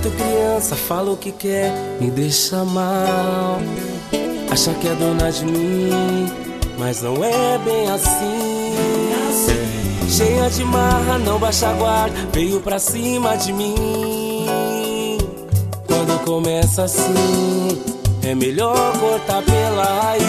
feito criança, fala o que quer, me deixa mal. Acha que é dona de mim, mas não é bem assim. Cheia de marra, não baixa a guarda, veio pra cima de mim. Quando começa assim, é melhor cortar pela raiz.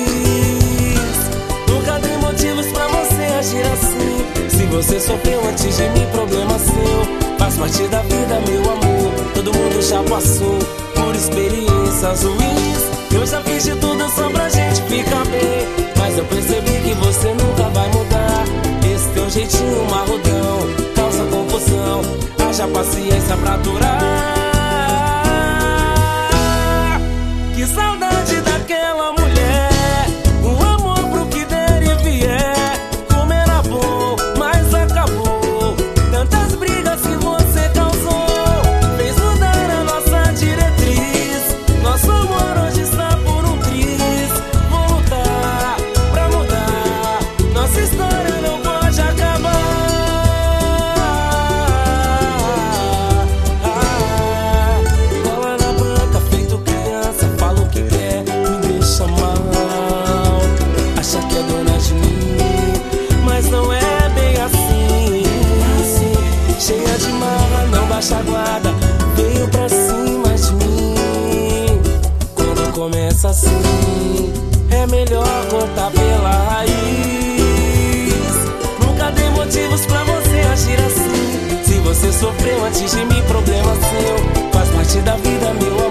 Nunca dei motivos pra você agir assim. Se você sofreu antes de mim, problema seu. Faz parte da vida, meu amor, todo mundo já passou por experiências ruins. Eu já fiz de tudo só pra gente ficar bem, mas eu percebi que você nunca vai mudar. Esse teu jeitinho marrudão causa confusão, haja paciência pra durar. Que saudade daquela mulher, um amor pro que der e vier. Como era bom, mas acabou. Tantas brigas que você causou, fez mudar a nossa diretriz. Nosso amor hoje está por um triz. Vou lutar pra mudar, nossa história não pode acabar. Cola na banca, feito criança, fala o que quer, me deixa mal. Acha que é dona de mim, mas não é bem assim. Cheia de marra, não baixa a guarda, veio pra cima de mim. Quando começa assim, é melhor cortar pela raiz. Nunca dei motivos pra você agir assim. Se você sofreu antes de mim, problema seu. Faz parte da vida, meu